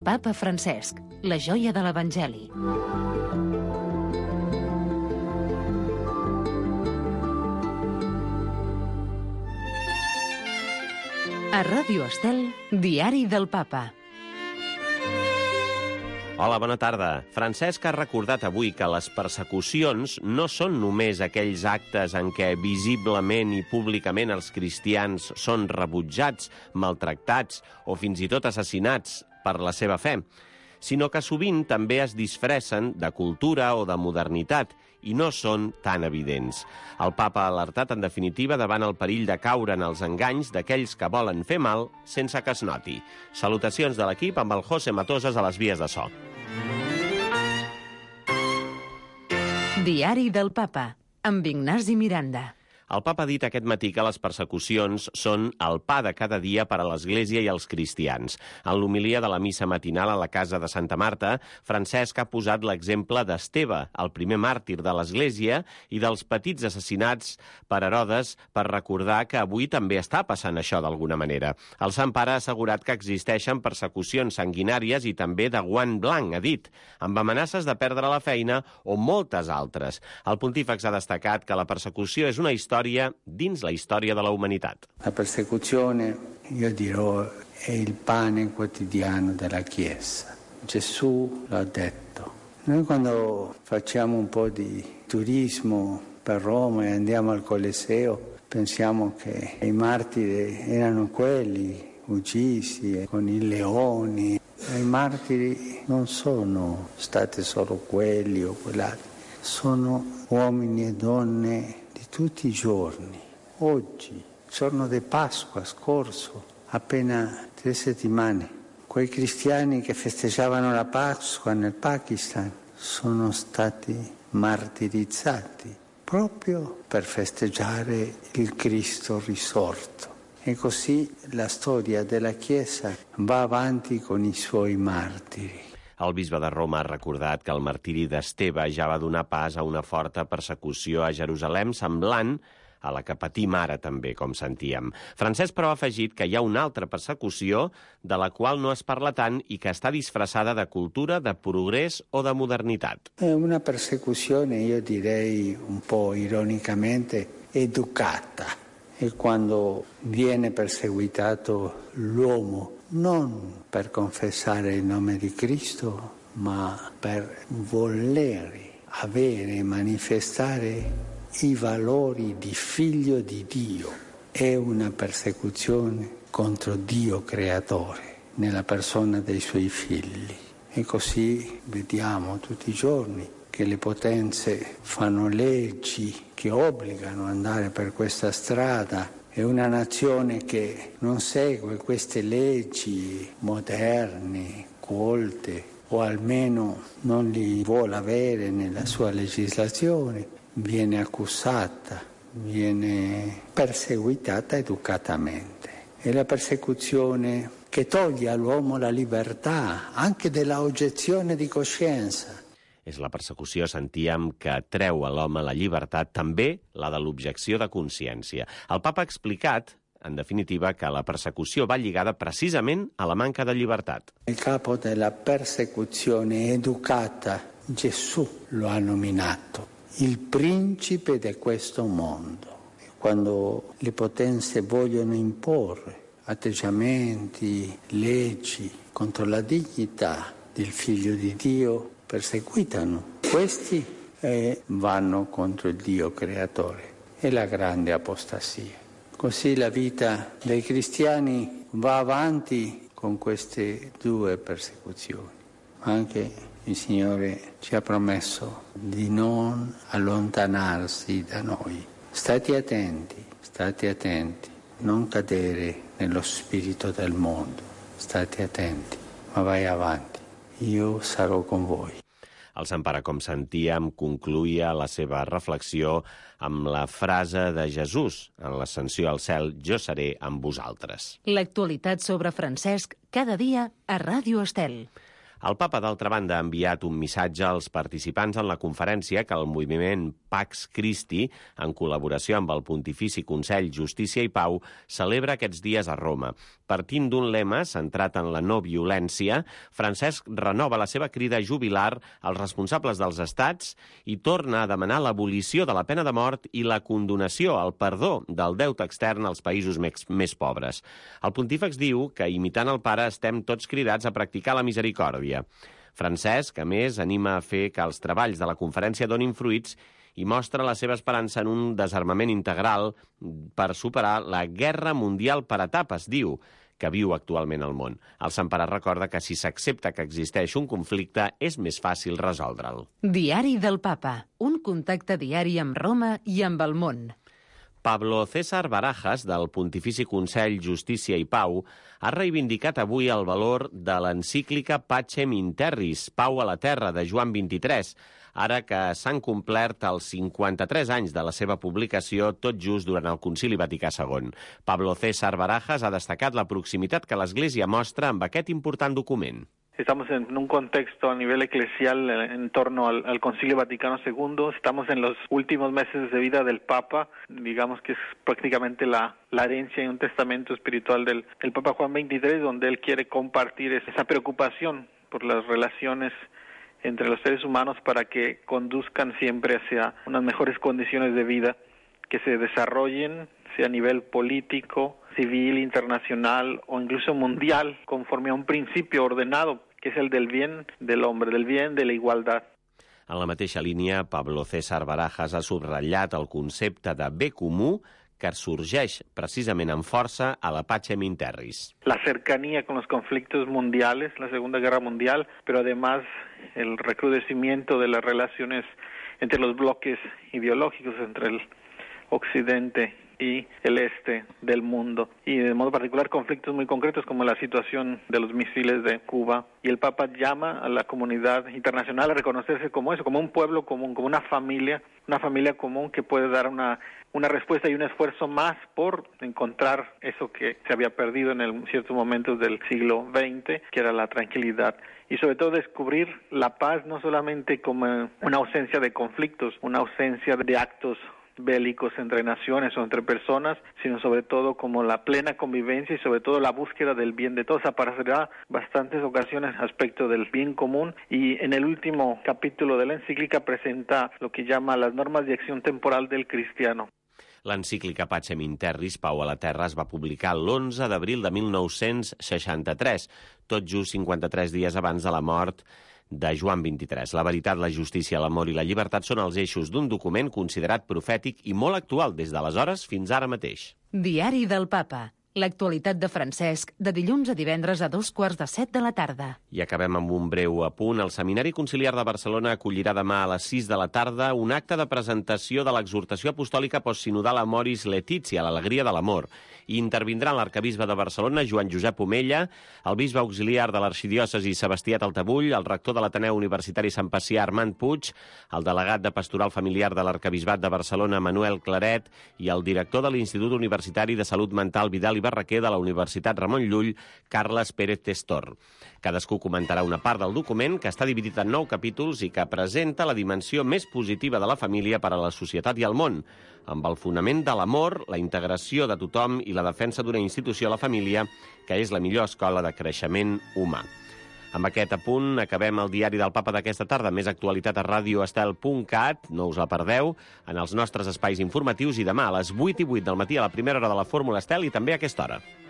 Papa Francesc, la joia de l'Evangeli. A Ràdio Estel, Diari del Papa. Hola, bona tarda. Francesc ha recordat avui que les persecucions no són només aquells actes en què visiblement i públicament els cristians són rebutjats, maltractats o fins i tot assassinats per la seva fe, sinó que sovint també es disfressen de cultura o de modernitat i no són tan evidents. El papa ha alertat, en definitiva, davant el perill de caure en els enganys d'aquells que volen fer mal sense que es noti. Salutacions de l'equip amb el José Matoses a les vies de so. Diari del Papa, amb Ignasi Miranda. El papa ha dit aquest matí que les persecucions són el pa de cada dia per a l'Església i els cristians. En l'homilia de la missa matinal a la casa de Santa Marta, Francesc ha posat l'exemple d'Esteve, el primer màrtir de l'Església, i dels petits assassinats per Herodes, per recordar que avui també està passant això d'alguna manera. El Sant Pare ha assegurat que existeixen persecucions sanguinàries i també de guant blanc, ha dit, amb amenaces de perdre la feina o moltes altres. El pontífex ha destacat que la persecució és una història dins la història de la humanitat. La persecuzione, io dirò, è il pane quotidiano della Chiesa. Gesù l'ha detto. Noi quando facciamo un po' di turismo per Roma e andiamo al Colosseo, pensiamo che i martiri erano quelli uccisi con i leoni. I martiri non sono stati solo quelli o quell'altro, sono uomini e donne di tutti i giorni. Oggi, giorno di Pasqua scorso, appena 3 settimane, quei cristiani che festeggiavano la Pasqua nel Pakistan sono stati martirizzati proprio per festeggiare il Cristo risorto. E così la storia della Chiesa va avanti con i suoi martiri. El bisbe de Roma ha recordat que el martiri d'Esteve ja va donar pas a una forta persecució a Jerusalem, semblant a la que patim ara també, com sentíem. Francesc, però, ha afegit que hi ha una altra persecució de la qual no es parla tant i que està disfressada de cultura, de progrés o de modernitat. È una persecuzione, io direi un po' ironicamente, educata. E quando viene perseguitato l'uomo non per confessare il nome di Cristo, ma per voler avere e manifestare i valori di figlio di Dio. È una persecuzione contro Dio creatore, nella persona dei suoi figli. E così vediamo tutti i giorni che le potenze fanno leggi che obbligano ad andare per questa strada. È una nazione che non segue queste leggi moderne, colte, o almeno non li vuole avere nella sua legislazione, viene accusata, viene perseguitata educatamente. È la persecuzione che toglie all'uomo la libertà, anche della oggezione di coscienza. És la persecució, sentíem, que treu a l'home la llibertat, també la de l'objecció de consciència. El papa ha explicat, en definitiva, que la persecució va lligada precisament a la manca de llibertat. Il capo della persecuzione educata, Gesù lo ha nominato, il principe di questo mondo. Quando le potenze vogliono imporre atteggiamenti, leggi contro la dignità del figlio di Dio, perseguitano questi e vanno contro il Dio creatore. È la grande apostasia. Così la vita dei cristiani va avanti con queste due persecuzioni. Anche il Signore ci ha promesso di non allontanarsi da noi. State attenti, non cadere nello spirito del mondo. State attenti, ma vai avanti. Io sarò con voi. El Sant Pare, com sentíem, concluïa la seva reflexió amb la frase de Jesús en l'ascensió al cel: jo seré amb vosaltres. L'actualitat sobre Francesc cada dia a Ràdio Estel. El papa, d'altra banda, ha enviat un missatge als participants en la conferència que el moviment Pax Christi, en col·laboració amb el Pontifici Consell Justícia i Pau, celebra aquests dies a Roma. Partint d'un lema centrat en la no violència, Francesc renova la seva crida jubilar als responsables dels estats i torna a demanar l'abolició de la pena de mort i la condonació, el perdó del deute extern als països més pobres. El pontífex diu que, imitant el pare, estem tots cridats a practicar la misericòrdia. Francesc, a més, anima a fer que els treballs de la conferència donin fruits i mostra la seva esperança en un desarmament integral per superar la guerra mundial per etapes, diu, que viu actualment al món. El Sant Pare recorda que si s'accepta que existeix un conflicte, és més fàcil resoldre'l. Diari del Papa, un contacte diari amb Roma i amb el món. Pablo César Barajas, del Pontifici Consell Justícia i Pau, ha reivindicat avui el valor de l'encíclica Pacem in Terris, Pau a la Terra, de Joan XXIII, ara que s'han complert els 53 anys de la seva publicació, tot just durant el Concili Vaticà II. Pablo César Barajas ha destacat la proximitat que l'Església mostra amb aquest important document. Estamos en un contexto a nivel eclesial en torno al Concilio Vaticano II. Estamos en los últimos meses de vida del Papa. Digamos que es prácticamente la herencia y un testamento espiritual del Papa Juan XXIII, donde él quiere compartir esa preocupación por las relaciones entre los seres humanos para que conduzcan siempre hacia unas mejores condiciones de vida, que se desarrollen, sea a nivel político, civil, internacional o incluso mundial, conforme a un principio ordenado, que és el del bien del hombre, del bien de la igualdad. En la mateixa línia, Pablo César Barajas ha subratllat el concepte de bé comú que sorgeix precisament amb força a la Pacem in Terris. La cercanía con los conflictos mundiales, la Segunda Guerra Mundial, pero además el recrudecimiento de las relaciones entre los bloques ideológicos, entre el occidente y el este del mundo, y de modo particular conflictos muy concretos como la situación de los misiles de Cuba. Y el Papa llama a la comunidad internacional a reconocerse como eso, como un pueblo común, como una familia común que puede dar una respuesta y un esfuerzo más por encontrar eso que se había perdido en ciertos momentos del siglo XX, que era la tranquilidad. Y sobre todo descubrir la paz no solamente como una ausencia de conflictos, una ausencia de actos bélicos entre naciones o entre personas, sino sobre todo como la plena convivencia y sobre todo la búsqueda del bien de todos. Aparecerá bastantes ocasiones aspecto del bien común, y en el último capítulo de la encíclica presenta lo que llama las normas de acción temporal del cristiano. L'encíclica Pacem in Terris, Pau a la Terra, es va publicar l'11 d'abril de 1963, tot just 53 dies abans de la mort de Joan XXIII. La veritat, la justícia, l'amor i la llibertat són els eixos d'un document considerat profètic i molt actual des d'aleshores fins ara mateix. Diari del Papa. L'actualitat de Francesc, de dilluns a divendres a 6:45 de la tarda. I acabem amb un breu apunt. El Seminari Conciliar de Barcelona acollirà demà a les 6 de la tarda un acte de presentació de l'exhortació apostòlica postsinodal Amoris Laetitia, l'alegria de l'amor. I intervindran l'arcabisbe de Barcelona, Joan Josep Omella, el bisbe auxiliar de l'arxidiòcesi Sebastià Taltabull, el rector de l'Ateneu Universitari Sant Pacià, Armand Puig, el delegat de Pastoral Familiar de l'Arcabisbat de Barcelona, Manuel Claret, i el director de l'Institut Universitari de Salut Mental Vidal i Barraquer de la Universitat Ramon Llull, Carles Pérez Testor. Cadascú comentarà una part del document, que està dividit en 9 capítols i que presenta la dimensió més positiva de la família per a la societat i el món, amb el fonament de l'amor, la integració de tothom i la defensa d'una institució, la família, que és la millor escola de creixement humà. Amb aquest apunt acabem el diari del Papa d'aquesta tarda. Més actualitat a radioestel.cat, no us la perdeu, en els nostres espais informatius, i demà a les 8:08 del matí a la primera hora de la Fórmula Estel i també a aquesta hora.